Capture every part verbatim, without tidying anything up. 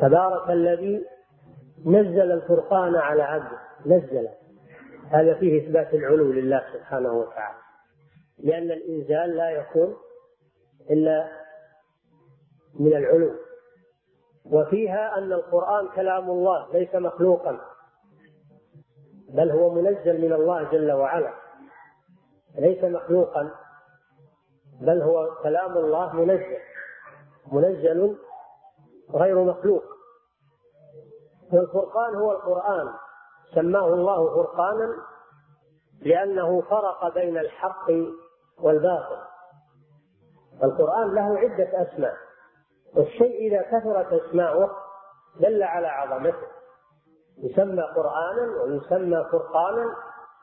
تبارك الذي نزل الفرقان على عبده. نزل، هذا فيه إثبات العلو لله سبحانه وتعالى، لأن الإنزال لا يكون إلا من العلو. وفيها أن القرآن كلام الله ليس مخلوقا، بل هو منزل من الله جل وعلا، ليس مخلوقا بل هو كلام الله منزل منزل غير مخلوق. والفرقان هو القرآن، سماه الله فرقانا لأنه فرق بين الحق والباطل. القرآن له عدة أسماء، والشيء إذا كثرت أسماؤه دل على عظمته، يسمى قرآنا ويسمى فرقانا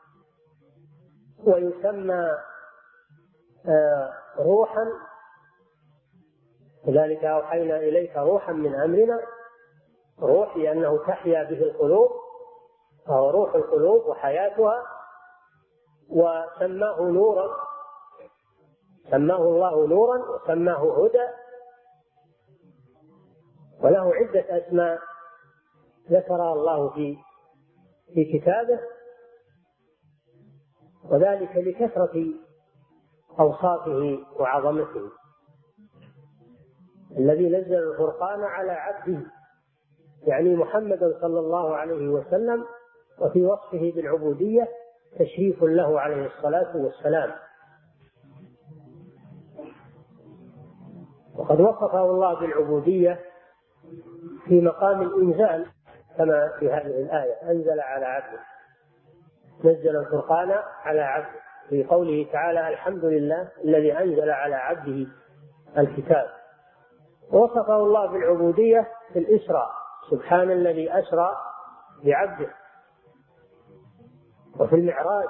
ويسمى آه روحا، لذلك أوحينا إليك روحا من أمرنا. روح لأنه تحيا به القلوب، فهو روح القلوب وحياتها. وسماه نورا، سماه الله نورا وسماه هدى، وله عدة أسماء ذكرها الله في في كتابه، وذلك لكثرة أوصافه وعظمته. الذي نزل الفرقان على عبده يعني محمد صلى الله عليه وسلم، وفي وصفه بالعبودية تشريف له عليه الصلاة والسلام. وقد وصفه الله بالعبودية في مقام الإنزال كما في هذه الآية: أنزل على عبده، نزل الفرقان على عبده، في قوله تعالى: الحمد لله الذي أنزل على عبده الكتاب. ووصفه الله بالعبودية في الإسراء: سبحان الذي أسرى بعبده. وفي المعراج: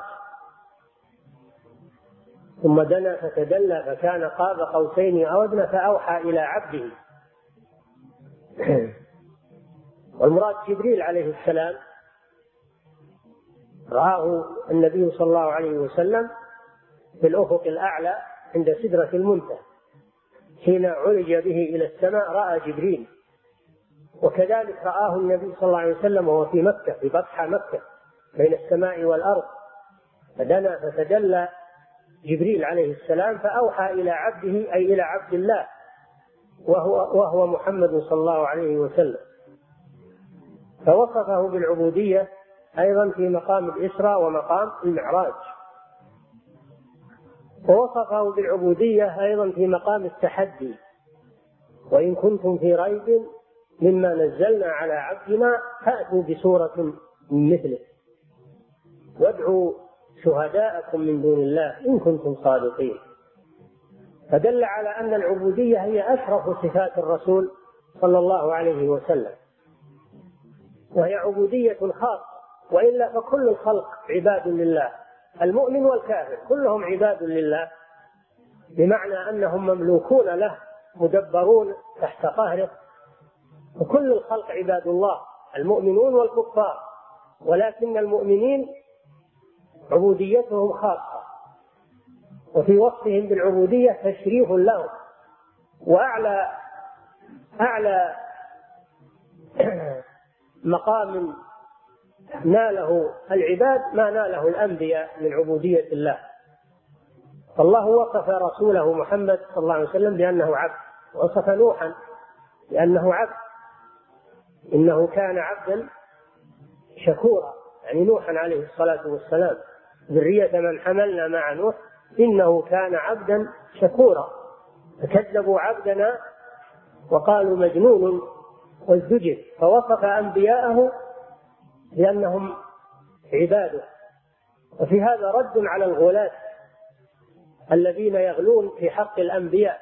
ثم دنا فتدلى فكان قاب قوسين أو أدنى فأوحى إلى عبده. والمراد جبريل عليه السلام، رآه النبي صلى الله عليه وسلم في الأفق الأعلى عند سدرة المنتهى، حين عرج به إلى السماء رأى جبريل. وكذلك رآه النبي صلى الله عليه وسلم وهو في مكة، في بطحة مكة بين السماء والأرض، فدنا فتدلى جبريل عليه السلام فأوحى إلى عبده، أي إلى عبد الله، وهو, وهو محمد صلى الله عليه وسلم. فوصفه بالعبودية أيضا في مقام الإسراء ومقام المعراج. ووصفه بالعبودية أيضا في مقام التحدي: وإن كنتم في ريب مما نزلنا على عبدنا فأتوا بسورة من مثله وادعوا شهداءكم من دون الله إن كنتم صادقين. فدل على أن العبودية هي أشرف صفات الرسول صلى الله عليه وسلم، وهي عبودية خاصة، وإلا فكل الخلق عباد لله، المؤمن والكافر كلهم عباد لله، بمعنى أنهم مملوكون له مدبرون تحت قهره، وكل الخلق عباد الله المؤمنون والكفار، ولكن المؤمنين عبوديتهم خاصة، وفي وصفهم بالعبودية تشريف لهم. وأعلى أعلى مقام ناله العباد ما ناله الأنبياء من عبودية الله. فالله وصف رسوله محمد صلى الله عليه وسلم بأنه عبد، ووصف نوحا بأنه عبد، إنه كان عبدا شكورا، يعني نوحا عليه الصلاة والسلام ذرية من حملنا مع نوح إنه كان عبدا شكورا. فكذبوا عبدنا وقالوا مجنون وازدجر، فوصف أنبياءه لأنهم عباده. وفي هذا رد على الغلاة الذين يغلون في حق الأنبياء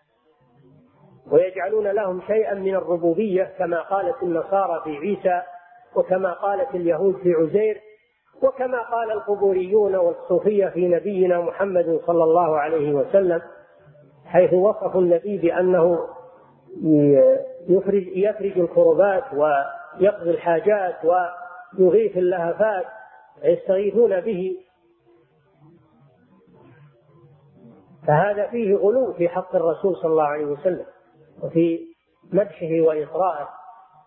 ويجعلون لهم شيئا من الربوبية كما قالت النصارى في عيسى، وكما قالت اليهود في عزير، وكما قال القبوريون والصوفية في نبينا محمد صلى الله عليه وسلم، حيث وصفوا النبي بأنه يفرج, يفرج الكربات ويقضي الحاجات ويغيث اللهفات يستغيثون به. فهذا فيه غلو في حق الرسول صلى الله عليه وسلم وفي مدحه وإطراءه.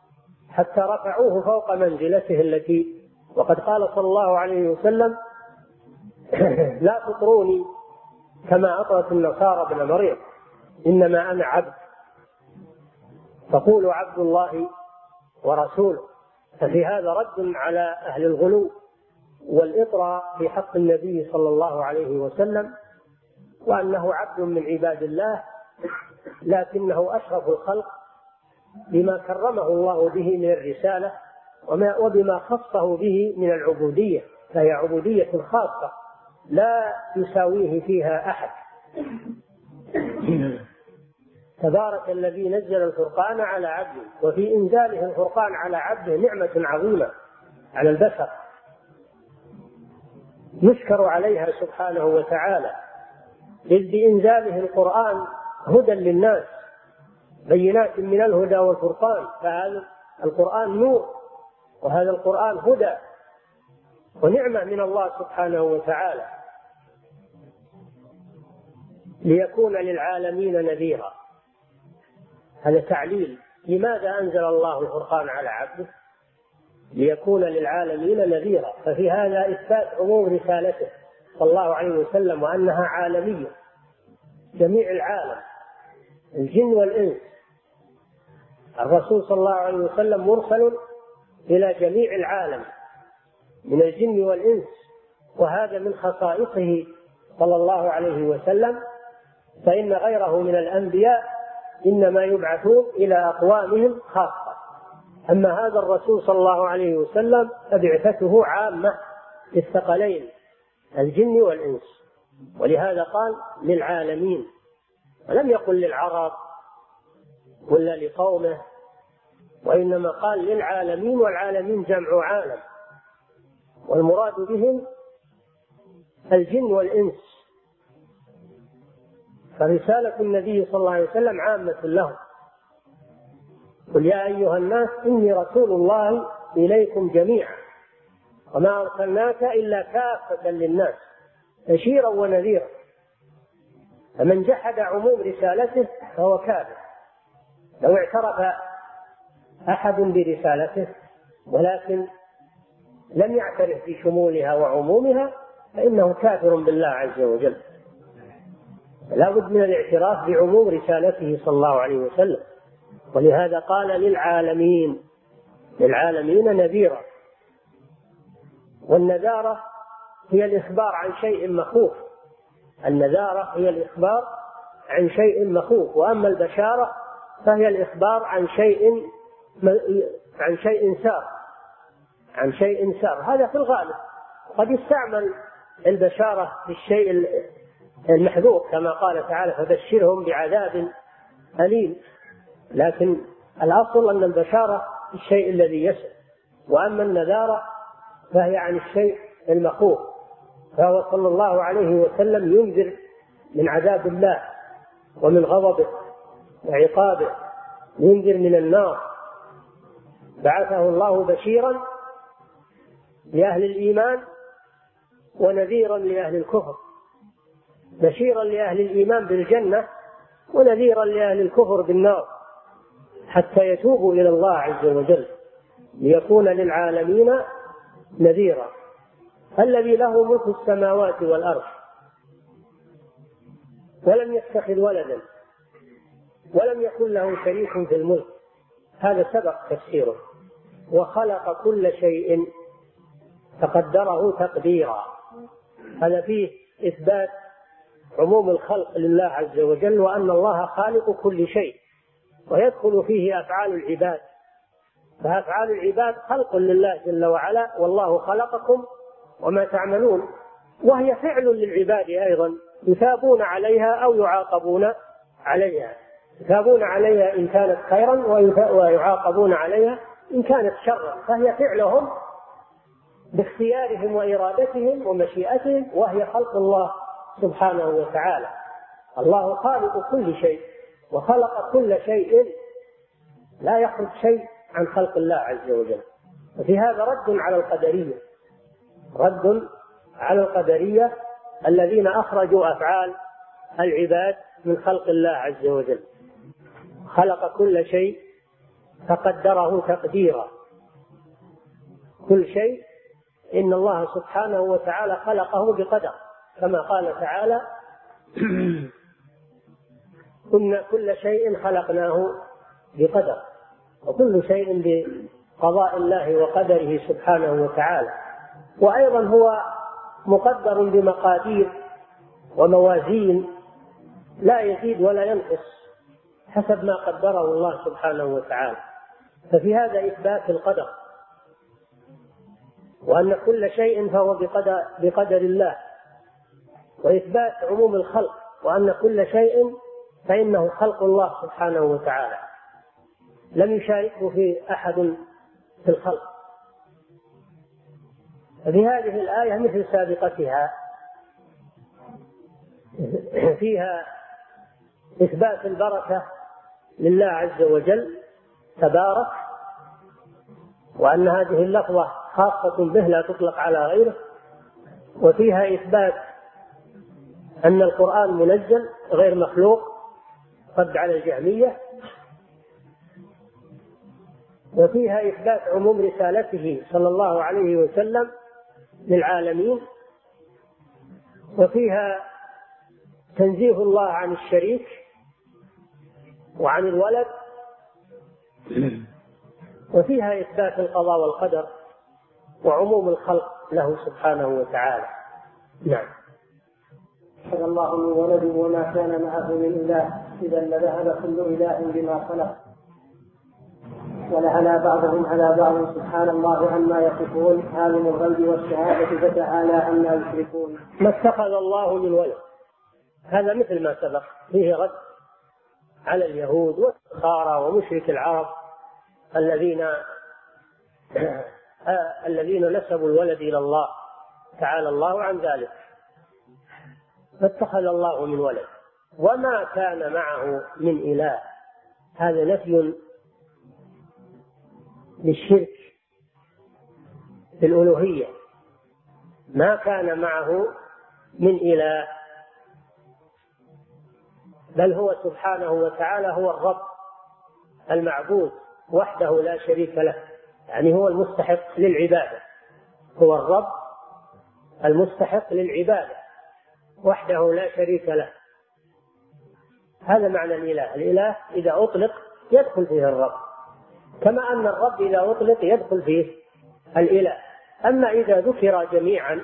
حتى رفعوه فوق منزلته التي، وقد قال صلى الله عليه وسلم لا تطروني كما أطرت النصارى ابن مريم، إنما أنا عبد، فقولوا عبد الله ورسوله. ففي هذا رد على أهل الغلو والإطراء في حق النبي صلى الله عليه وسلم، وأنه عبد من عباد الله لكنه أشرف الخلق بما كرمه الله به من الرسالة وبما خصه به من العبودية، فهي عبودية خاصة لا يساويه فيها أحد. تبارك الذي نزل الفرقان على عبده، وفي إنزاله الفرقان على عبده نعمة عظيمة على البشر يشكر عليها سبحانه وتعالى، إذ بإنزاله القرآن هدى للناس بينات من الهدى والفرقان، فهذا القرآن نور وهذا القرآن هدى ونعمة من الله سبحانه وتعالى ليكون للعالمين نذيرا. هذا تعليل لماذا أنزل الله الفرقان على عبده، ليكون للعالمين نذيرا. ففي هذا إثبات عموم رسالته صلى الله عليه وسلم وأنها عالمية، جميع العالم الجن والإنس. الرسول صلى الله عليه وسلم مرسل إلى جميع العالم من الجن والإنس، وهذا من خصائصه صلى الله عليه وسلم، فإن غيره من الأنبياء إنما يبعثون إلى أقوامهم خاصة، أما هذا الرسول صلى الله عليه وسلم فبعثته عامة للثقلين الجن والإنس، ولهذا قال للعالمين ولم يقل للعرب ولا لقومه، وإنما قال للعالمين، والعالمين جمع عالم، والمراد بهم الجن والإنس. فرسالة النبي صلى الله عليه وسلم عامة لهم. قل يا أيها الناس إني رسول الله إليكم جميعا وما أرسلناك إلا كافة للناس بشيرا ونذيرا. فمن جحد عموم رسالته فهو كافر. لو اعترف أحد برسالته ولكن لم يعترف بشمولها وعمومها فإنه كافر بالله عز وجل. لا بد من الاعتراف بعموم رسالته صلى الله عليه وسلم، ولهذا قال للعالمين للعالمين نذيرا. والنذارة هي الإخبار عن شيء مخوف، النذارة هي الإخبار عن شيء مخوف، وأما البشارة فهي الإخبار عن شيء عن شيء سار عن شيء سار هذا في الغالب. قد يستعمل البشارة في الشيء المحذوف كما قال تعالى فبشرهم بعذاب أليم، لكن الأصل أن البشارة الشيء الذي يسر، وأما النذارة فهي عن الشيء المخوف. فهو صلى الله عليه وسلم ينذر من عذاب الله ومن غضبه وعقابه، ينذر من النار. بعثه الله بشيرا لأهل الإيمان ونذيرا لأهل الكفر، بشيرا لأهل الإيمان بالجنة ونذيرا لأهل الكفر بالنار، حتى يتوبوا إلى الله عز وجل ليكون للعالمين نذيرا. الذي له ملك السماوات والأرض ولم يتخذ ولدا ولم يكن له شريك في الملك، هذا سبق تفسيره، وخلق كل شيء فقدره تقديرا. هذا فيه إثبات عموم الخلق لله عز وجل، وأن الله خالق كل شيء، ويدخل فيه أفعال العباد. فأفعال العباد خلق لله جل وعلا، والله خلقكم وما تعملون، وهي فعل للعباد أيضا يثابون عليها أو يعاقبون عليها، يثابون عليها إن كانت خيرا ويعاقبون عليها إن كانت شرا، فهي فعلهم باختيارهم وإرادتهم ومشيئتهم، وهي خلق الله سبحانه وتعالى. الله خالق كل شيء وخلق كل شيء، لا يخرج شيء عن خلق الله عز وجل. وفي هذا رد على القدرية، رد على القدرية الذين أخرجوا أفعال العباد من خلق الله عز وجل. خلق كل شيء فقدره تقديرا. كل شيء إن الله سبحانه وتعالى خلقه بقدر، كما قال تعالى إن كل شيء خلقناه بقدر، وكل شيء بقضاء الله وقدره سبحانه وتعالى. وأيضا هو مقدر بمقادير وموازين لا يزيد ولا ينقص حسب ما قدره الله سبحانه وتعالى. ففي هذا إثبات القدر، وأن كل شيء فهو بقدر, بقدر الله، وإثبات عموم الخلق، وأن كل شيء فإنه خلق الله سبحانه وتعالى، لم يشاركه في أحد في الخلق. في هذه الآية مثل سابقتها فيها إثبات البركة لله عز وجل تبارك، وأن هذه اللفظة خاصة به لا تطلق على غيره. وفيها إثبات أن القرآن منزل غير مخلوق رد على الجهمية. وفيها إثبات عموم رسالته صلى الله عليه وسلم للعالمين. وفيها تنزيه الله عن الشريك وعن الولد. وفيها إثبات القضاء والقدر وعموم الخلق له سبحانه وتعالى. نعم. اتخذ الله من ولد وما كان معه من إله، إذا لذهب كل إله بما خلق، ولعلى بعضهم على بعض سبحان الله عما يصفون، عالم الغيب والشهادة فتعالى عما يشركون. ما اتخذ الله من ولد، هذا مثل ما سبق، فيه رد على اليهود والنصارى ومشرك العرب الذين الذين نسبوا الولد إلى الله تعالى الله عن ذلك. فاتخذ الله من ولد وما كان معه من إله، هذا نفي للشرك في الألوهية. ما كان معه من إله، بل هو سبحانه وتعالى هو الرب المعبود وحده لا شريك له، يعني هو المستحق للعبادة، هو الرب المستحق للعبادة وحده لا شريك له. هذا معنى الإله. الإله إذا أطلق يدخل فيه الرب، كما أن الرب إذا أطلق يدخل فيه الإله. أما إذا ذكر جميعا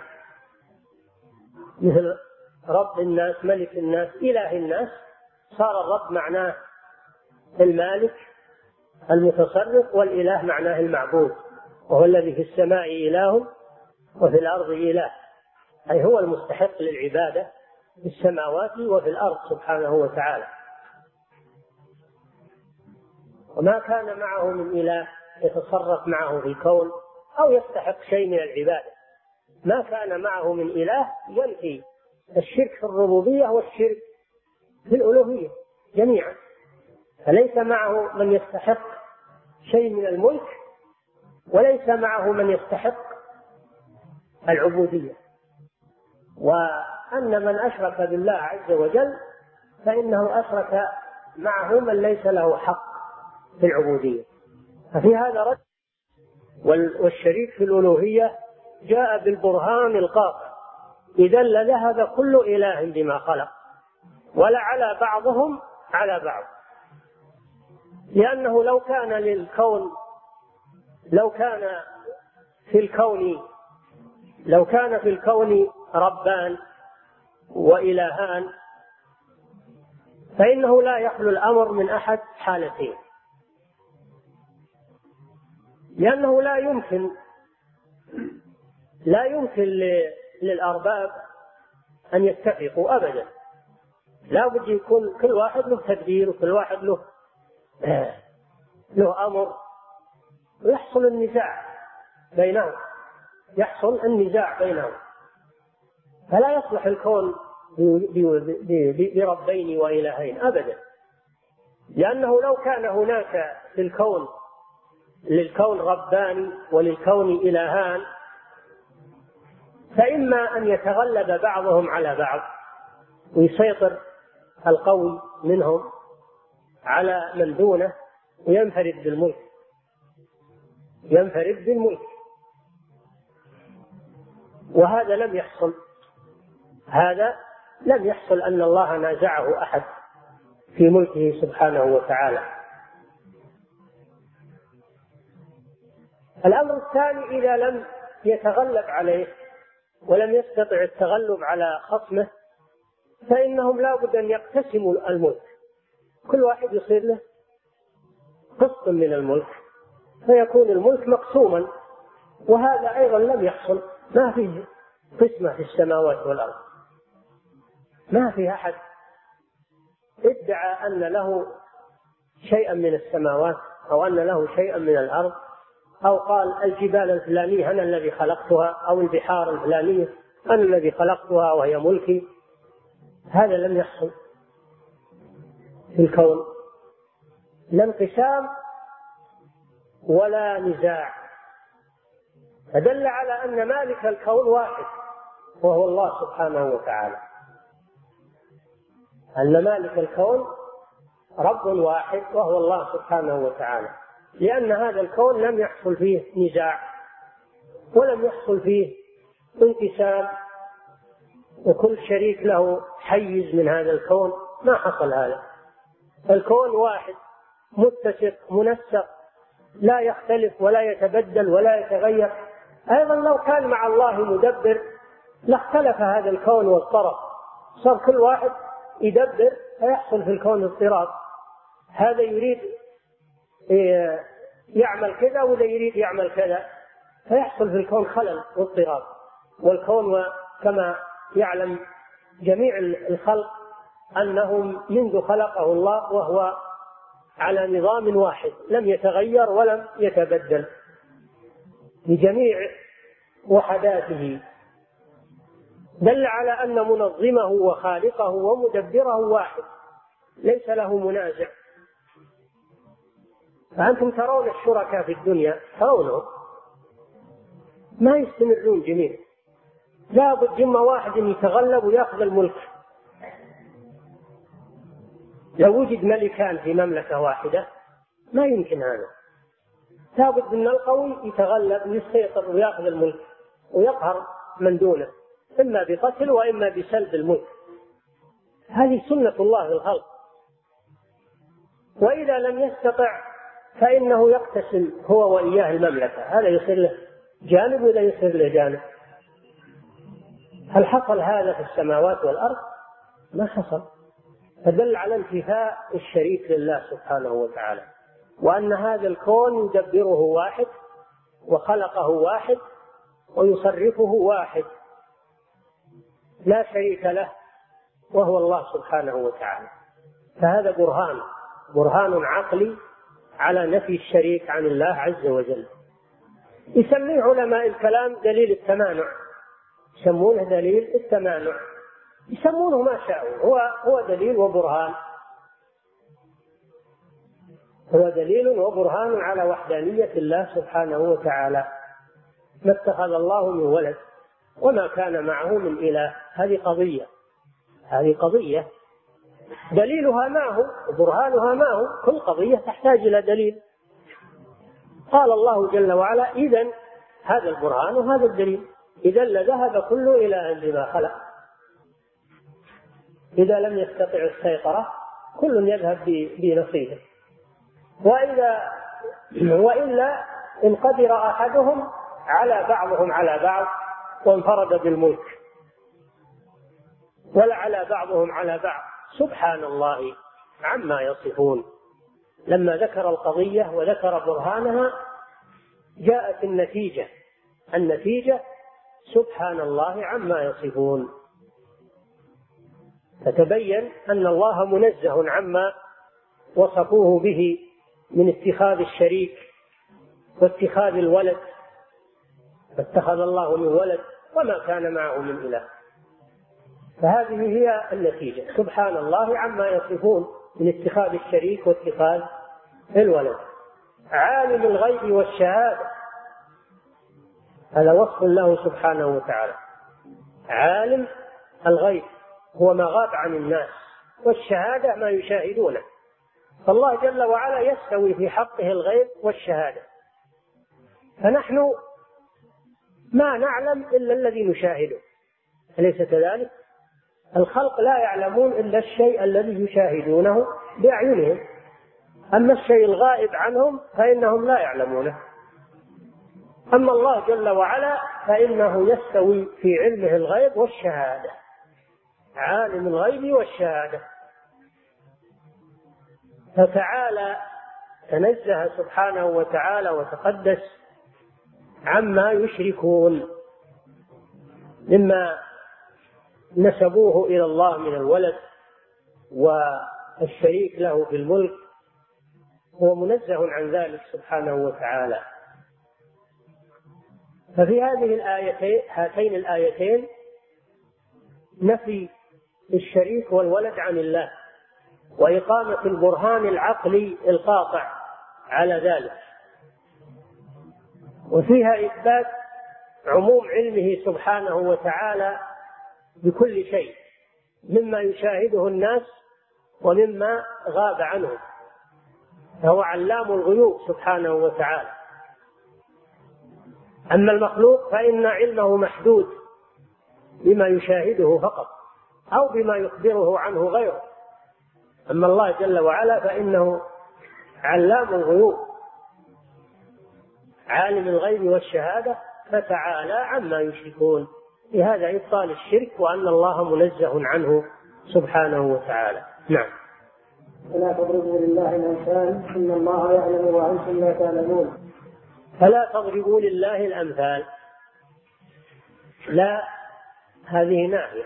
مثل رب الناس، ملك الناس، إله الناس، صار الرب معناه المالك المتصرف، والإله معناه المعبود، وهو الذي في السماء إله وفي الأرض إله، أي هو المستحق للعبادة في السماوات وفي الأرض سبحانه وتعالى. وما كان معه من إله يتصرف معه في الكون أو يستحق شيء من العبادة. ما كان معه من إله ينفي الشرك في الربوبية والشرك في الألوهية جميعا، فليس معه من يستحق شيء من الملك، وليس معه من يستحق العبودية. وأن من أشرك بالله عز وجل فإنه أشرك معه من ليس له حق في العبودية. ففي هذا رد. والشريك في الألوهية جاء بالبرهان القاطع، إذا لذهب كل إله بما خلق، ولعلى بعضهم على بعض. لأنه لو كان للكون لو كان في الكون لو كان في الكون ربان وإلهان فإنه لا يخلو الأمر من أحد حالتين، لأنه لا يمكن لا يمكن للأرباب أن يتفقوا أبدا، لا بد يكون كل واحد له تدبير وكل واحد له له أمر، ويحصل النزاع بينهم يحصل النزاع بينهم فلا يصلح الكون بربين وإلهين أبدا. لأنه لو كان هناك في الكون للكون ربان وللكون إلهان فإما أن يتغلب بعضهم على بعض ويسيطر القوي منهم على من دونه وينفرد بالملك، ينفرد بالملك، وهذا لم يحصل، هذا لم يحصل أن الله نازعه أحد في ملكه سبحانه وتعالى. الأمر الثاني: إذا لم يتغلب عليه ولم يستطع التغلب على خصمه فإنهم لا بد أن يقتسموا الملك، كل واحد يصير له قسط من الملك فيكون الملك مقسوما، وهذا أيضا لم يحصل، ما فيه قسمة في السماوات والأرض، ما في أحد ادعى أن له شيئا من السماوات أو أن له شيئا من الأرض، أو قال الجبال الفلانية أنا الذي خلقتها، أو البحار الفلانية أنا الذي خلقتها وهي ملكي. هذا لم يحصل في الكون، لا انقسام ولا نزاع، فدل على أن مالك الكون واحد وهو الله سبحانه وتعالى، أن مالك الكون رب واحد وهو الله سبحانه وتعالى، لأن هذا الكون لم يحصل فيه نزاع ولم يحصل فيه انقسام وكل شريك له حيز من هذا الكون، ما حصل هذا. الكون واحد متسق منسق لا يختلف ولا يتبدل ولا يتغير. أيضا لو كان مع الله مدبر لاختلف هذا الكون واضطرب، صار كل واحد يدبر فيحصل في الكون اضطراب، هذا يريد يعمل كذا وذا يريد يعمل كذا، فيحصل في الكون خلل واضطراب. والكون كما يعلم جميع الخلق أنهم منذ خلقه الله وهو على نظام واحد لم يتغير ولم يتبدل بجميع وحداته، دل على أن منظمه وخالقه ومدبره واحد ليس له منازع. فأنتم ترون الشركاء في الدنيا، ترونهم ما يستمرون جميعا، لا بد إما واحد يتغلب ويأخذ الملك. لو وجد ملكان في مملكة واحدة ما يمكن هذا، لا بد أن القوي يتغلب ويسيطر ويأخذ الملك ويقهر من دونه، إما بقتل وإما بسلب الملك. هذه سنة الله في الخلق. وإذا لم يستطع فإنه يقتسم هو وإياه المملكة، هذا يصير له جانب ولا يصير له جانب. هل حصل هذا في السماوات والأرض؟ ما حصل. فدل على انتفاء الشريك لله سبحانه وتعالى، وأن هذا الكون يدبره واحد وخلقه واحد ويصرفه واحد لا شريك له وهو الله سبحانه وتعالى. فهذا برهان برهان عقلي على نفي الشريك عن الله عز وجل. يسميه علماء الكلام دليل التمانع، يسمونه دليل التمانع، يسمونه ما شاءوا، هو هو دليل وبرهان، هو دليل وبرهان على وحدانية الله سبحانه وتعالى. ما اتخذ الله من ولد وما كان معه من إله، هذه قضية هذه قضية دليلها ما هو وبرهانها ما هو، كل قضية تحتاج إلى دليل. قال الله جل وعلا: إذن هذا البرهان وهذا الدليل، إذا لذهب كل إله بما خلق. إذا لم يستطع السيطرة كل يذهب بنصيبه، وإذا وإلا إن قدر أحدهم على بعضهم على بعض وانفرد بالملك، ولا على بعضهم على بعض، سبحان الله عما يصفون. لما ذكر القضية وذكر برهانها جاءت النتيجة النتيجة سبحان الله عما يصفون. فتبين أن الله منزه عما وصفوه به من اتخاذ الشريك واتخاذ الولد، فاتخذ الله من ولد وما كان معه من إله. فهذه هي النتيجة، سبحان الله عما يصفون من اتخاذ الشريك واتخاذ الولد. عالم الغيب والشهادة، هذا وصف له سبحانه وتعالى. عالم الغيب هو ما غاب عن الناس، والشهادة ما يشاهدونه. فالله جل وعلا يستوي في حقه الغيب والشهادة، فنحن ما نعلم إلا الذي نشاهده، أليس كذلك؟ الخلق لا يعلمون إلا الشيء الذي يشاهدونه بأعينهم، أما الشيء الغائب عنهم فإنهم لا يعلمونه. أما الله جل وعلا فإنه يستوي في علمه الغيب والشهادة، عالم الغيب والشهادة. فتعالى تنزه سبحانه وتعالى وتقدس عما يشركون مما نسبوه إلى الله من الولد والشريك له في الملك، هو منزه عن ذلك سبحانه وتعالى. ففي هذه الآيتين هاتين الآيتين نفي الشريك والولد عن الله، وإقامة البرهان العقلي القاطع على ذلك، وفيها إثبات عموم علمه سبحانه وتعالى بكل شيء مما يشاهده الناس ومما غاب عنهم، فهو علام الغيوب سبحانه وتعالى. أما المخلوق فإن علمه محدود بما يشاهده فقط أو بما يخبره عنه غيره، أما الله جل وعلا فإنه علام الغيوب عالم الغيب والشهادة، فتعالى عما يشركون. لهذا إبطال الشرك وأن الله منزه عنه سبحانه وتعالى. نعم. فلا تضربوا لله الأمثال إن الله يعلم وأنتم لا تعلمون. فلا تضربوا لله الأمثال، لا هذه ناهية.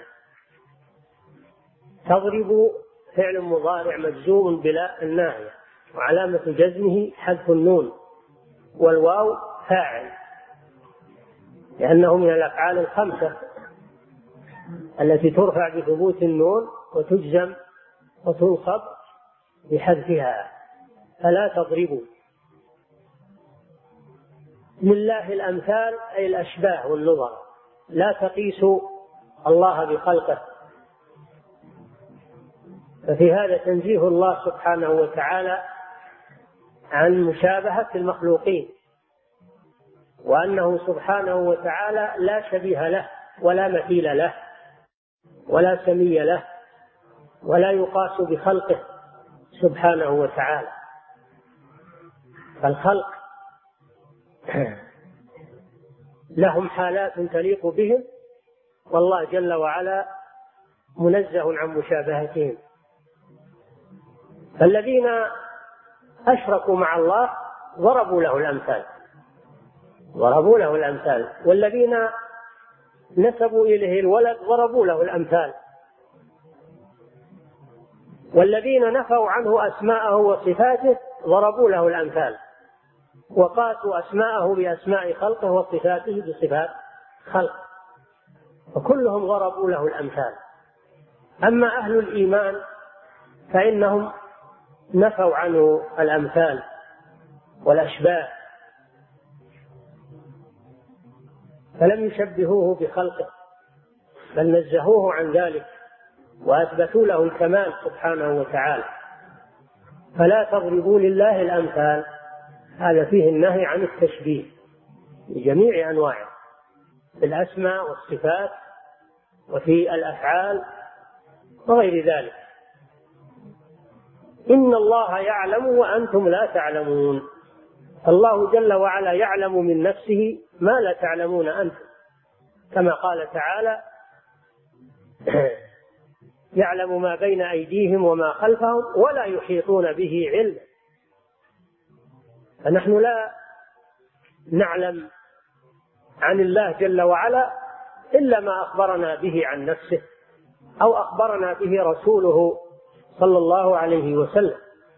تضرب فعل مضارع مجزوم بلا الناهية، وعلامة جزمه حذف النون، والواو فاعل، لأنه من الأفعال الخمسة التي ترفع بثبوت النون وتجزم وتنصب بحذفها. فلا تضربوا لله الأمثال أي الأشباه والنظر، لا تقيسوا الله بخلقه. ففي هذا تنزيه الله سبحانه وتعالى عن مشابهة المخلوقين، وأنه سبحانه وتعالى لا شبيه له ولا مثيل له ولا سمي له ولا يقاس بخلقه سبحانه وتعالى. فالخلق لهم حالات تليق بهم، والله جل وعلا منزه عن مشابهتهم. فالذين أشركوا مع الله ضربوا له الأمثال ضربوا له الأمثال والذين نسبوا إليه الولد ضربوا له الأمثال، والذين نفوا عنه أسماءه وصفاته ضربوا له الأمثال، وقاسوا أسماءه بأسماء خلقه وصفاته بصفات خلقه، وكلهم ضربوا له الأمثال. أما أهل الإيمان فإنهم نفوا عنه الأمثال والأشباه، فلم يشبهوه بخلقه بل نزهوه عن ذلك وأثبتوا له الكمال سبحانه وتعالى. فلا تضربوا لله الأمثال، هذا فيه النهي عن التشبيه بجميع أنواعه، في الأسماء والصفات وفي الأفعال وغير ذلك. إن الله يعلم وأنتم لا تعلمون. الله جل وعلا يعلم من نفسه ما لا تعلمون أنتم، كما قال تعالى يعلم ما بين أيديهم وما خلفهم ولا يحيطون به علما. فنحن لا نعلم عن الله جل وعلا إلا ما أخبرنا به عن نفسه أو أخبرنا به رسوله صلى الله عليه وسلم،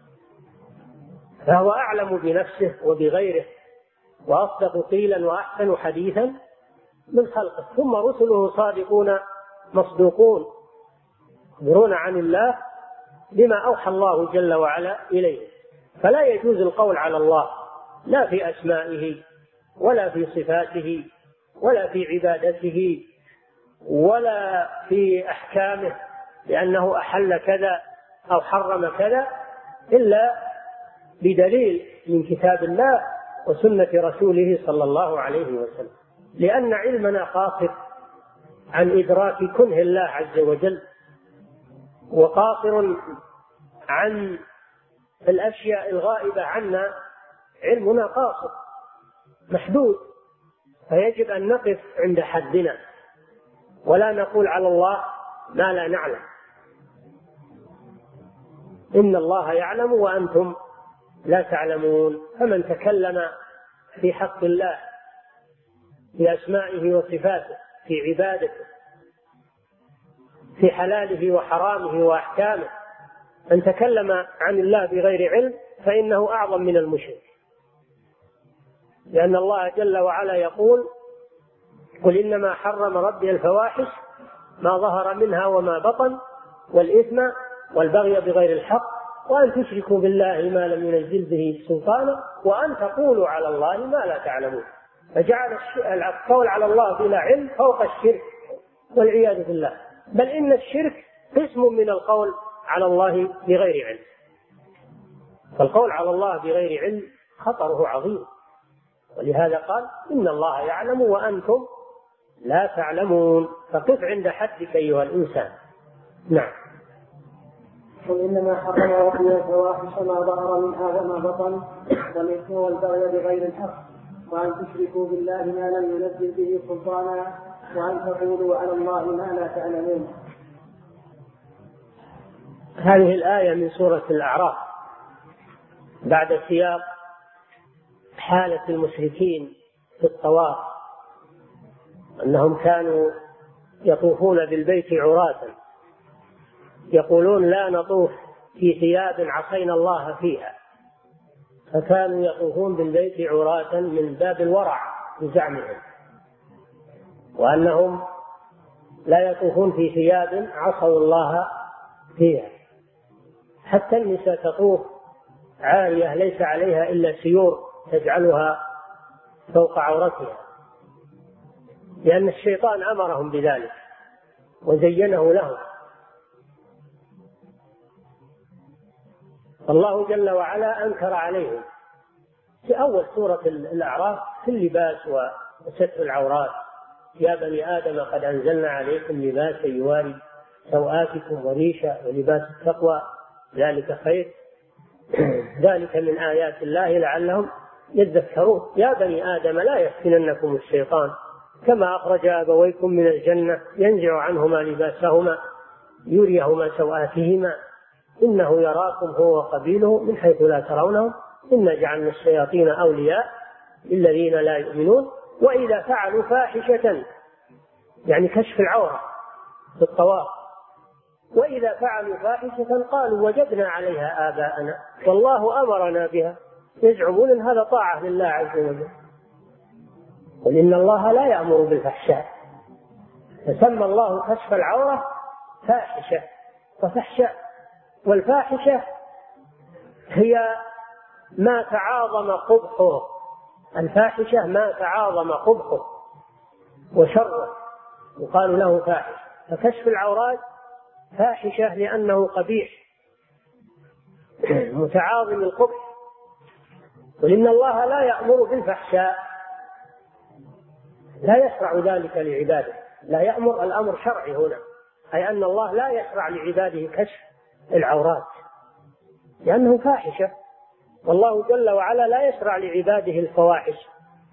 فهو أعلم بنفسه وبغيره وأصدق قيلا وأحسن حديثا من خلقه. ثم رسله صادقون مصدوقون يخبرون عن الله بما أوحى الله جل وعلا إليه. فلا يجوز القول على الله لا في أسمائه ولا في صفاته ولا في عبادته ولا في أحكامه لأنه أحل كذا أو حرم كذا إلا بدليل من كتاب الله وسنة رسوله صلى الله عليه وسلم، لأن علمنا قاصر عن إدراك كنه الله عز وجل، وقاصر عن الأشياء الغائبة عنا، علمنا قاصر محدود، فيجب أن نقف عند حدنا ولا نقول على الله ما لا نعلم. إن الله يعلم وأنتم لا تعلمون. فمن تكلم في حق الله في أسمائه وصفاته، في عبادته، في حلاله وحرامه وأحكامه، أن تكلم عن الله بغير علم فإنه أعظم من المشرك، لأن الله جل وعلا يقول: قل إنما حرم ربي الفواحش ما ظهر منها وما بطن والإثم والبغي بغير الحق وأن تشركوا بالله ما لم ينزل به سلطانا وأن تقولوا على الله ما لا تعلمون. فجعل القول على الله بلا علم فوق الشرك والعياذ بالله، بل إن الشرك قسم من القول على الله بغير علم. فالقول على الله بغير علم خطره عظيم، ولهذا قال: إن الله يعلم وأنتم لا تعلمون. فقف عند حدك أيها الإنسان. نعم. قل إنما حرم ربي الفواحش ما ظهر منها وما بطن والإثم والبغي بغير الحق وأن تشركوا بالله ما لم ينزل به سلطانا وأن تقولوا على الله ما لا تعلمون. هذه الآية من سورة الأعراف بعد سياق حالة المشركين في الطواف، أنهم كانوا يطوفون بالبيت عراة، يقولون: لا نطوف في ثياب عصينا الله فيها، فكانوا يطوفون بالبيت عراة من باب الورع بزعمهم، وأنهم لا يطوفون في ثياب عصوا الله فيها. حتى النساء تطوف عارية ليس عليها إلا سيور تجعلها فوق عورتها، لأن الشيطان أمرهم بذلك وزينه لهم. الله جل وعلا أنكر عليهم في أول سورة الأعراف في اللباس وستر العورات: يا بني آدم قد أنزلنا عليكم لباسا يواري سوآتكم وريشا ولباس التقوى ذلك خير ذلك من آيات الله لعلهم يذكرون. يا بني آدم لا يفتننكم الشيطان كما أخرج أبويكم من الجنة ينزع عنهما لباسهما يريهما سوآتهما إنه يراكم هو وقبيله من حيث لا ترونهم إنا جعلنا الشياطين أولياء للذين لا يؤمنون وإذا فعلوا فاحشة، يعني كشف العورة في الطواف، وإذا فعلوا فاحشة قالوا وجدنا عليها آباءنا والله أمرنا بها، يزعمون أن هذا طاعة لله عز وجل. قل إن الله لا يأمر بالفحشاء، فسمى الله كشف العورة فاحشة وفحشاء. والفاحشة هي ما تعاظم قبحه، الفاحشة ما تعاظم قبحه وشره يقال له فاحش. فكشف العورات فاحشة لأنه قبيح متعاظم القبح. قل إن الله لا يأمر بالفحشاء، لا يشرع ذلك لعباده، لا يأمر، الأمر شرعي هنا، أي أن الله لا يشرع لعباده كشف العورات لأنه فاحشة، والله جل وعلا لا يشرع لعباده الفواحش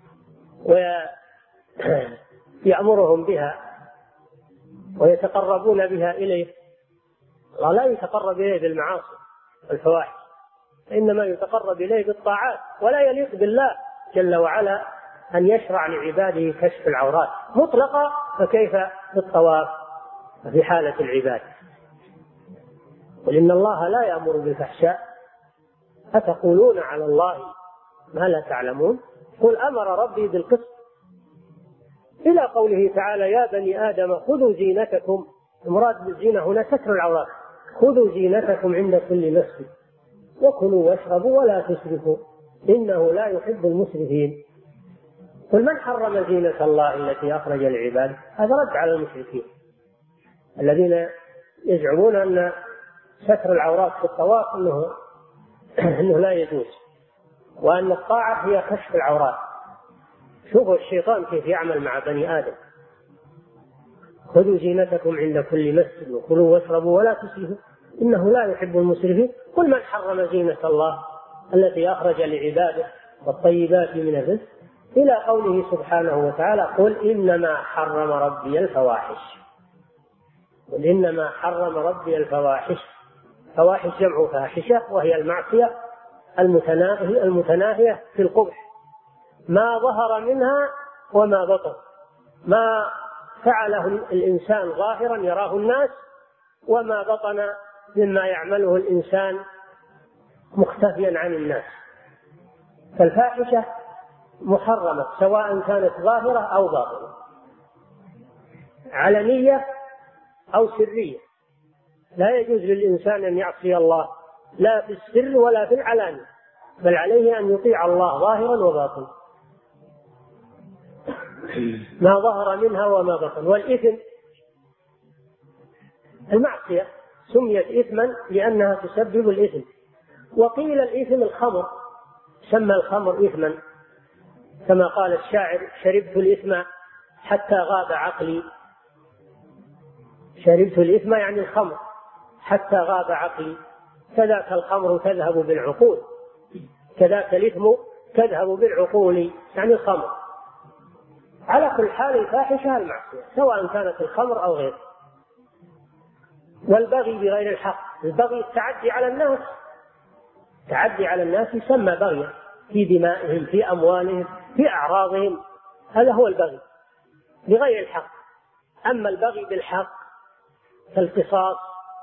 ويأمرهم بها ويتقربون بها إليه. الله لا يتقرب إليه بالمعاصي والفواحش، إنما يتقرب إليه بالطاعات، ولا يليق بالله جل وعلا أن يشرع لعباده كشف العورات مطلقا، فكيف في الطواف في حالة العبادة. قل إن الله لا يأمر بالفحشاء أتقولون على الله ما لا تعلمون. قل أمر ربي بالقسط إلى قوله تعالى: يا بني آدم خذوا زينتكم. المراد بالزينة هنا ستر العورات. خذوا زينتكم عند كل مسجد وكلوا واشربوا ولا تسرفوا إنه لا يحب المسرفين. قل من حرم زينة الله التي أخرج للعباد. هذا رد على المشركين الذين يزعمون أن ستر العورات في الطواف إنه, إنه لا يجوز، وأن الطاعة هي كشف العورات. شوفوا الشيطان كيف يعمل مع بني آدم: خذوا زينتكم عند كل مسجد وكلوا واشربوا ولا تسرفوا إنه لا يحب المسرفين. قل من حرم زينة الله التي أخرج لعباده والطيبات من الرزق، إلى قوله سبحانه وتعالى: قل إنما حرم ربي الفواحش. قل إنما حرم ربي الفواحش. فواحش جمع فاحشة، وهي المعصية المتناهية المتناهية في القبح، ما ظهر منها وما بطن، ما فعله الإنسان ظاهرا يراه الناس، وما بطن مما يعمله الإنسان مختفيا عن الناس. فالفاحشة محرمة سواء كانت ظاهرة أو باطنة، علنية أو سرية. لا يجوز للإنسان أن يعصي الله لا في السر ولا في العلانية، بل عليه أن يطيع الله ظاهرا وباطنا، ما ظهر منها وما بطن. والإثم المعصية سميت إثما لأنها تسبب الإثم. وقيل الإثم الخمر، سمى الخمر إثما، كما قال الشاعر: شربت الإثم حتى غاب عقلي. شربت الإثم يعني الخمر حتى غاب عقلي. كذاك الخمر تذهب بالعقول، كذاك الإثم تذهب بالعقول، يعني الخمر. على كل حال الفاحشة المعصية سواء كانت الخمر أو غيره. والبغي بغير الحق، البغي التعدي على الناس، التعدي على الناس يسمى بغيا في دمائهم، في أموالهم، في أعراضهم، هذا هو البغي بغير الحق. أما البغي بالحق كالقصاص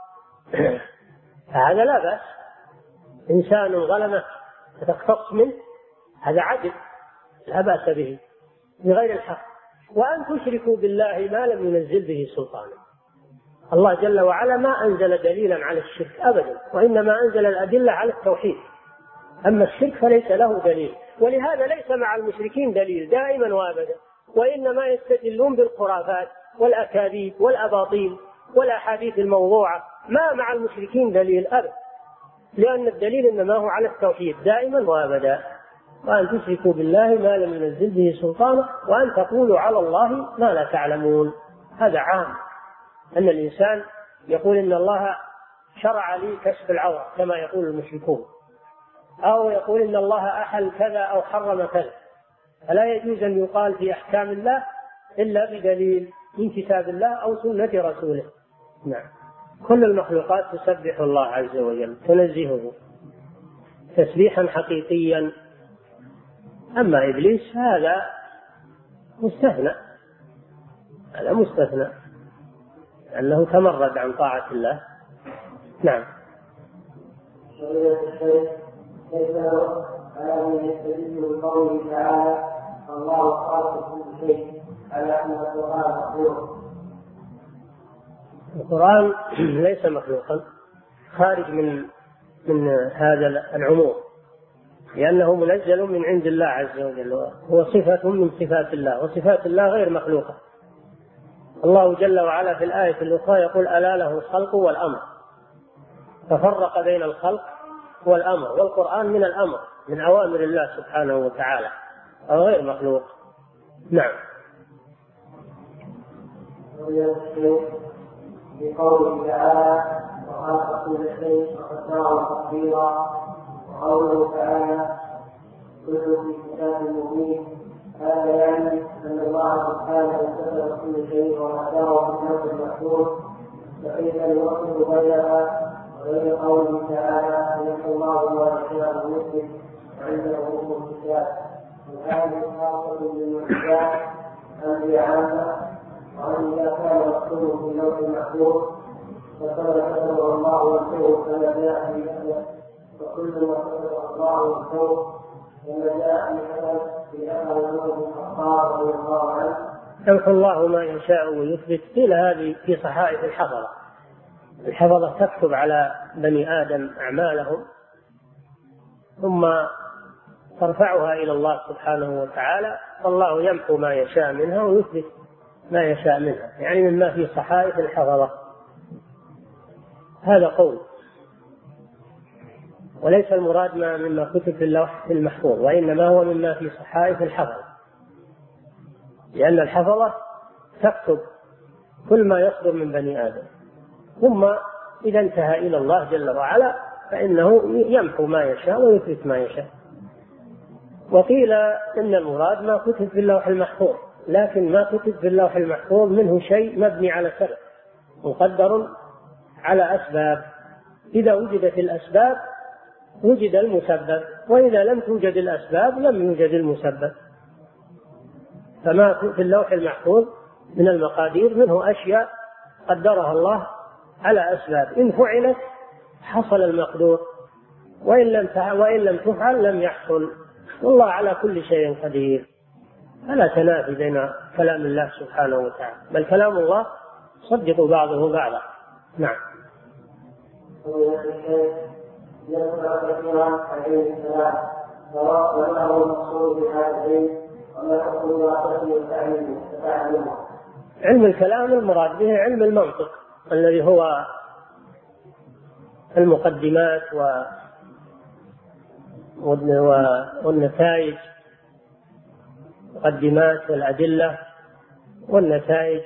فهذا لا بأس، إنسان ظلمك فتقتص منه، هذا عدل لا بأس به بغير الحق. وأن تشركوا بالله ما لم ينزل به سلطانا. الله جل وعلا ما أنزل دليلا على الشرك أبدا، وإنما أنزل الأدلة على التوحيد. أما الشرك فليس له دليل، ولهذا ليس مع المشركين دليل دائما وابدا، وإنما يستدلون بالخرافات والأكاذيب والأباطيل والأحاديث الموضوعة. ما مع المشركين دليل أبدا، لأن الدليل إنما هو على التوحيد دائما وابدا. وأن تشركوا بالله ما لم ينزل به سلطانا وأن تقولوا على الله ما لا تعلمون. هذا عام، أن الإنسان يقول إن الله شرع لي كشف العورة كما يقول المشركون، أو يقول إن الله أحل كذا أو حرم كذا. فلا يجوز أن يقال في أحكام الله إلا بدليل من كتاب الله أو سنة رسوله. نعم. كل المخلوقات تسبح الله عز وجل، تنزهه تسبيحا حقيقيا. أما إبليس هذا مستثنى، هذا مستثنى أنه تمرد عن طاعة الله. نعم. كيف على أن يستدل بقوله تعالى: الله خالق كل شيء، على أن القرآن مخلوق؟ القرآن ليس مخلوقا، خارج من من هذا العموم، لأنه منزل من عند الله عز وجل، هو صفة من صفات الله، وصفات الله غير مخلوقة. الله جل وعلا في الآية الأخرى يقول: ألا له الخلق والأمر، ففرق بين الخلق والأمر. والقرآن من الأمر، من أوامر الله سبحانه وتعالى، أو غير مخلوق. نعم. بقوله تعالى: وخلق كل شيء فقدره تقديرا، وقوله تعالى: كل في كتاب مبين. هذا يعني أن الله سبحانه كتب كل شيء وقدره في اللوح المحفوظ، فكيف يوفق بينها وبين قوله تعالى: يمحو الله ما يشاء ويثبت وعنده أم الكتاب؟ وهذه خاصة بالمعجزات أم بعامة؟ وأن إذا كان مكتوب في اللوح المحفوظ فقد كتبه الله يكتبه كما جاء في مثله، وكل ما كتبه الله يكتبه كما جاء في مثله في أثر عمر بن الخطاب رضي الله عنه: يمحو الله ما يشاء ويثبت. قيل هذه في صحائف الحفظة، الحفظة تكتب على بني آدم أعمالهم ثم ترفعها إلى الله سبحانه وتعالى، فالله يمحو ما يشاء منها ويثبت ما يشاء منها، يعني مما في صحائف الحفظة. هذا قول. وليس المراد ما مما كتب في اللوح المحفوظ، وإنما هو مما في صحائف الحفظ، لأن الحفظة تكتب كل ما يصدر من بني آدم، ثم إذا انتهى إلى الله جل وعلا فإنه يمحو ما يشاء ويثبت ما يشاء. وقيل إن المراد ما كتب في اللوح المحفوظ، لكن ما كتب في اللوح المحفوظ منه شيء مبني على سبب مقدر على أسباب، إذا وجدت الأسباب وجد المسبب، وإذا لم توجد الأسباب لم يوجد المسبب. فما في اللوح المحفوظ من المقادير منه أشياء قدرها الله على أسباب، إن فعلت حصل المقدور، وإن لم وإن لم تفعل لم يحصل، والله على كل شيء قدير. فلا تنافي بين كلام الله سبحانه وتعالى، بل كلام الله صدق بعضه بعضا. نعم. يذكر كثيرا عليه السلام وله المقصود بهذا العلم وما يحكم واسطه تعلمه. علم الكلام المراد به علم المنطق الذي هو المقدمات والنتائج، مقدمات والأدلة والنتائج.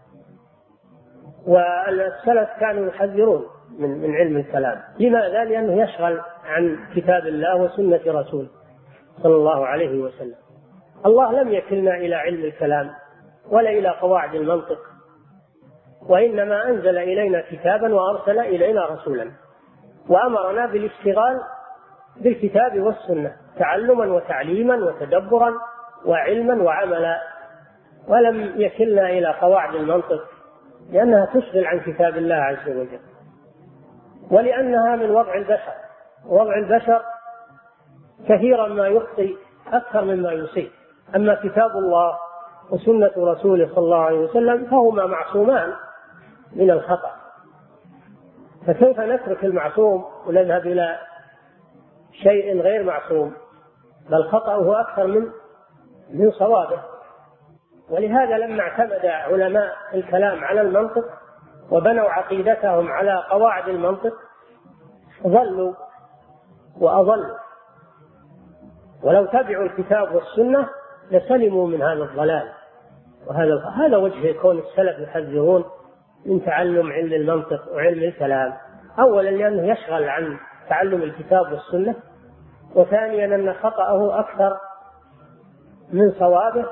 والسلف كانوا يحذرون من من علم الكلام. لماذا؟ لأنه يشغل عن كتاب الله وسنة رسوله صلى الله عليه وسلم. الله لم يكلنا إلى علم الكلام ولا إلى قواعد المنطق، وإنما أنزل إلينا كتابا وأرسل إلينا رسولا، وأمرنا بالاشتغال بالكتاب والسنة تعلما وتعليما وتدبرا وعلما وعملا، ولم يكلنا إلى قواعد المنطق لأنها تشغل عن كتاب الله عز وجل، ولأنها من وضع البشر، ووضع البشر كثيرا ما يخطئ أكثر مما يصيب. أما كتاب الله وسنة رسوله صلى الله عليه وسلم فهما معصومان من الخطأ، فكيف نترك المعصوم ونذهب إلى شيء غير معصوم؟ بل خطأه أكثر من من صوابه. ولهذا لما اعتمد علماء الكلام على المنطق وبنوا عقيدتهم على قواعد المنطق ضلوا وأضلوا، ولو تبعوا الكتاب والسنة لسلموا من هذا الضلال. وهذا هذا وجه كون السلف يحذرون من تعلم علم المنطق وعلم الكلام، أولا لأنه يشغل عن تعلم الكتاب والسنة، وثانيا أن خطأه أكثر من صوابه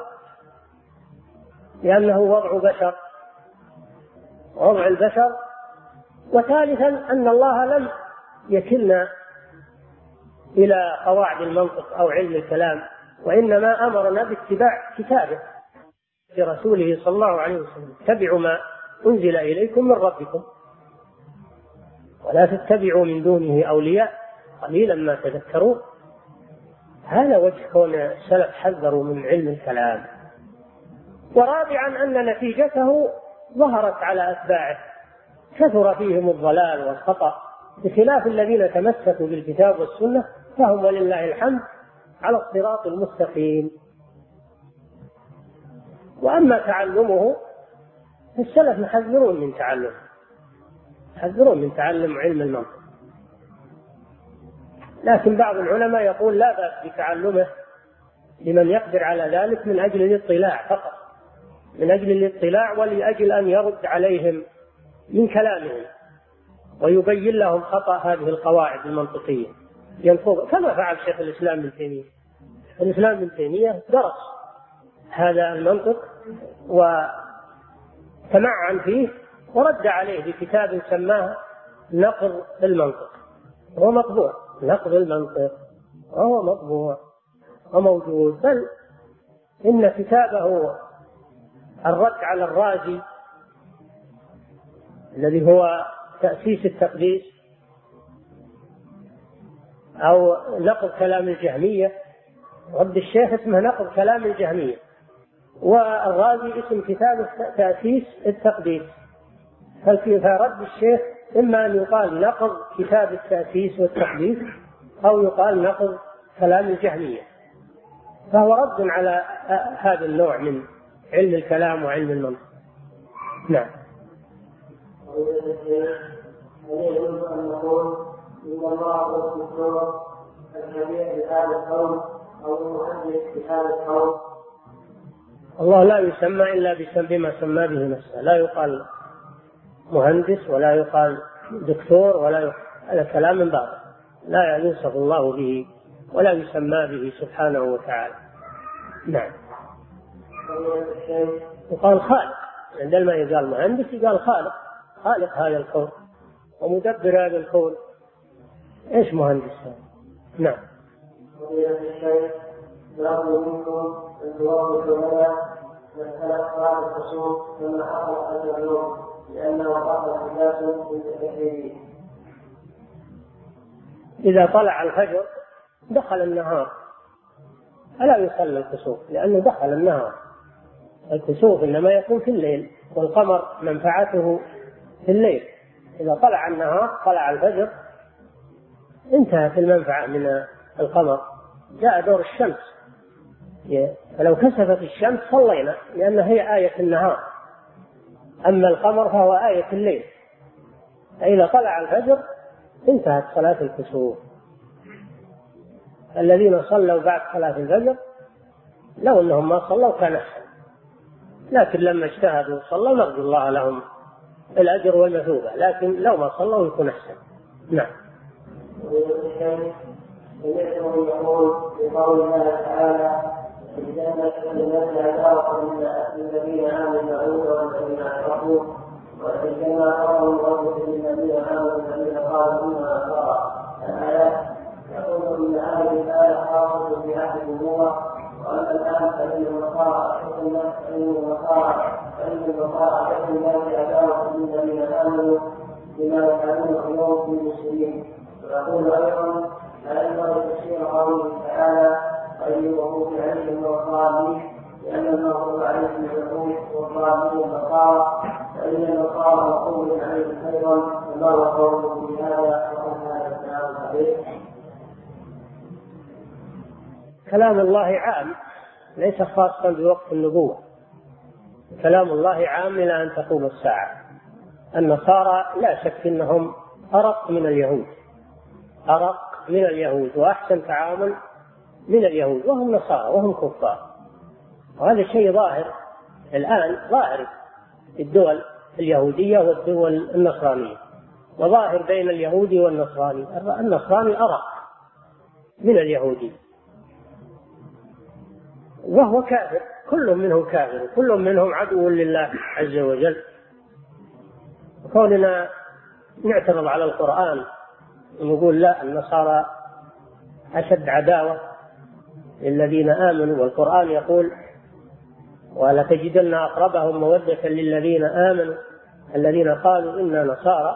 لأنه وضع بشر وضع البشر، وثالثا أن الله لم يكلنا إلى قواعد المنطق أو علم الكلام، وإنما أمرنا باتباع كتابه لرسوله صلى الله عليه وسلم: اتبعوا ما أنزل إليكم من ربكم ولا تتبعوا من دونه أولياء قليلا ما تذكرون. هذا وجه كون السلف حذروا من علم الكلام. ورابعا أن نتيجته ظهرت على أتباعه، كثر فيهم الضلال والخطأ، بخلاف الذين تمسكوا بالكتاب والسنة فهم ولله الحمد على الصراط المستقيم. وأما تعلمه السلف محذرون من تعلمه، محذرون من تعلم علم المنطق، لكن بعض العلماء يقول لا بأس بتعلمه لمن يقدر على ذلك من أجل الاطلاع فقط، من أجل الاطلاع ولأجل أن يرد عليهم من كلامهم ويبين لهم خطأ هذه القواعد المنطقية ينفذ، كما فعل شيخ الإسلام ابن تيمية. الإسلام ابن تيمية درس هذا المنطق وتمعن فيه ورد عليه بكتاب سماه نقض المنطق، هو مطبوع، نقض المنطق وهو مطبوع وموجود. بل إن كتابه الرد على الرازي الذي هو تأسيس التقديس أو نقض كلام الجهمية، رد الشيخ اسمه نقض كلام الجهمية، والرازي اسم كتاب تأسيس التقديس. فرد الشيخ إما أن يقال نقض كتاب التأسيس والتقديس أو يقال نقض كلام الجهمية، فهو رد على هذا النوع من علم الكلام وعلم المنطق. نعم. هل يجوز أن نقول إن الله هو الدكتور الكبير بهذا القول أو المهندس بهذا القول. الله لا يسمى إلا بما سمى به نفسه، لا يقال مهندس ولا يقال دكتور ولا يقال، هذا كلام من باطل لا يوصف الله به ولا يسمى به سبحانه وتعالى. نعم. وقال خالق، عندما يقال مهندس يقال خالق، خالق هذا الكون ومدبر هذا الكون. ايش مهندس هذا؟ نعم. نرجو منكم أن توضحوا لنا مسألة هذا الخصوم كما حصل هذا اليوم، لأنه حصل خلاف من التكفيرين. إذا طلع الفجر دخل النهار ألا يصلي الكسوف، لأنه دخل النهار. الكسوف إنما يكون في الليل، والقمر منفعته في الليل. إذا طلع النهار طلع الفجر انتهت المنفعة من القمر، جاء دور الشمس. فلو كسفت الشمس صلينا لأنها هي آية النهار، أما القمر فهو آية الليل. فإذا طلع الفجر انتهت صلاة الكسوف. الذين صلوا بعد صلاة الفجر لو أنهم ما صلوا كان أحسن، لكن لما اجتهدوا صلوا نرجو الله لهم الأجر والمثوبة، لكن لو ما صلوا يكون أحسن. نعم. سمعته يقول بقول الله تعالى: الجنة التي أتاها للذين آمنوا معه والذين أشركوا، والجنة أمر ربك للذين آمنوا الذين قالوا إنها نصارى. الآيات يقول إن هذه الآية خاصة بهذه الأمور، وأما الآن فإن النصارى حكم فإن النصارى فإن النصارى حكم التي أتاها للذين آمنوا بما يفعلون اليوم في المسلمين. ويقول أيضا أيضا تفسير قوله تعالى: أيوه في عليهم والضالين، لأن المغضوب عليهم اليهود والضالين النصارى، فإن النصارى مغضوب عليهم أيضا، وما هو قوله بهذا وقد هذا الكلام عليه. كلام الله عام ليس خاصا بوقت النبوة، كلام الله عام إلى أن تقوم الساعة. النصارى لا شك أنهم أرق من اليهود، أرق من اليهود وأحسن تعامل من اليهود، وهم نصارى وهم كفار، وهذا شيء ظاهر الآن، ظاهر في الدول اليهودية والدول النصرانية، وظاهر بين اليهودي والنصراني. النصراني أرق من اليهودي وهو كافر، كل منهم كافر وكل منهم عدو لله عز وجل. وكوننا نعترض على القرآن ونقول لا النصارى أشد عداوة للذين آمنوا، والقرآن يقول: ولتجدن أقربهم مودة للذين آمنوا الذين قالوا إنا نصارى،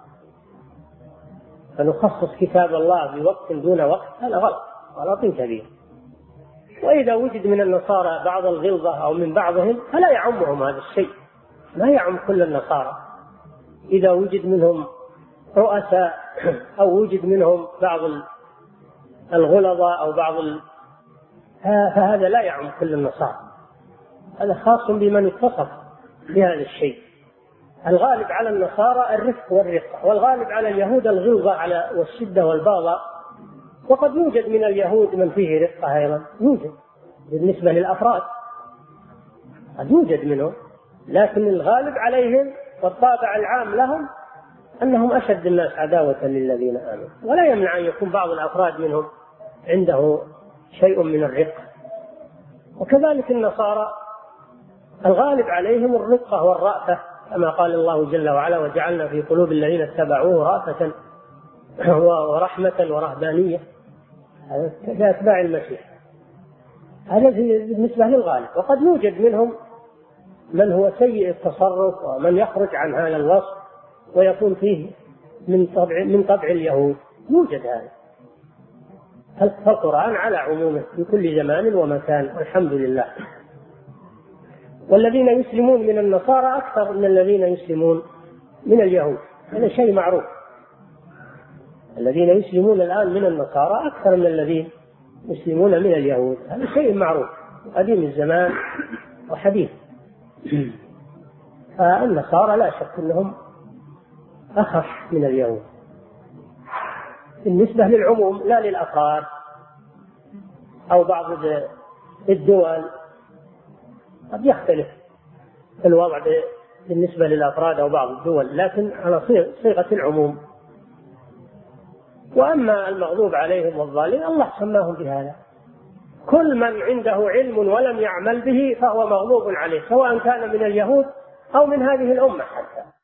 فنخصص كتاب الله بوقت دون وقت، هذا غلط، غلط كبير. وإذا وجد من النصارى بعض الغلظة أو من بعضهم فلا يعمهم هذا الشيء، لا يعم كل النصارى. إذا وجد منهم رؤساء أو وجد منهم بعض الغلظة أو بعض ال... فهذا لا يعم كل النصارى، هذا خاص بمن اتصف بهذا الشيء. الغالب على النصارى الرفق والرقة، والغالب على اليهود الغلظة على والشدة والبغضاء. وقد يوجد من اليهود من فيه رقة أيضا، يوجد بالنسبة للأفراد قد يوجد منهم، لكن الغالب عليهم والطابع العام لهم أنهم أشد الناس عداوة للذين آمنوا. ولا يمنع أن يكون بعض الأفراد منهم عنده شيء من الرقة. وكذلك النصارى الغالب عليهم الرقة والرأفة، كما قال الله جل وعلا: وجعلنا في قلوب الذين اتبعوه رأفة ورحمة ورهبانية، هذا كأتباع المسيح. هذا بالنسبة للغالب. وقد يوجد منهم من هو سيء التصرف ومن يخرج عن هذا الوصف ويكون فيه من طبع من طبع اليهود، يوجد هذا. فالقرآن على عمومه في كل زمان ومكان، والحمد لله. والذين يسلمون من النصارى أكثر من الذين يسلمون من اليهود، هذا شيء معروف. الذين يسلمون الآن من النصارى أكثر من الذين يسلمون من اليهود، هذا شيء معروف قديم الزمان وحديث. فالنصارى لا شك أنهم أخف من اليهود. بالنسبة للعموم لا للأفراد أو بعض الدول. قد يختلف الوضع بالنسبة للأفراد أو بعض الدول، لكن على صيغة العموم. وأما المغضوب عليهم والضالين الله سماهم بهذا. كل من عنده علم ولم يعمل به فهو مغضوب عليه، سواء كان من اليهود أو من هذه الأمة حتى.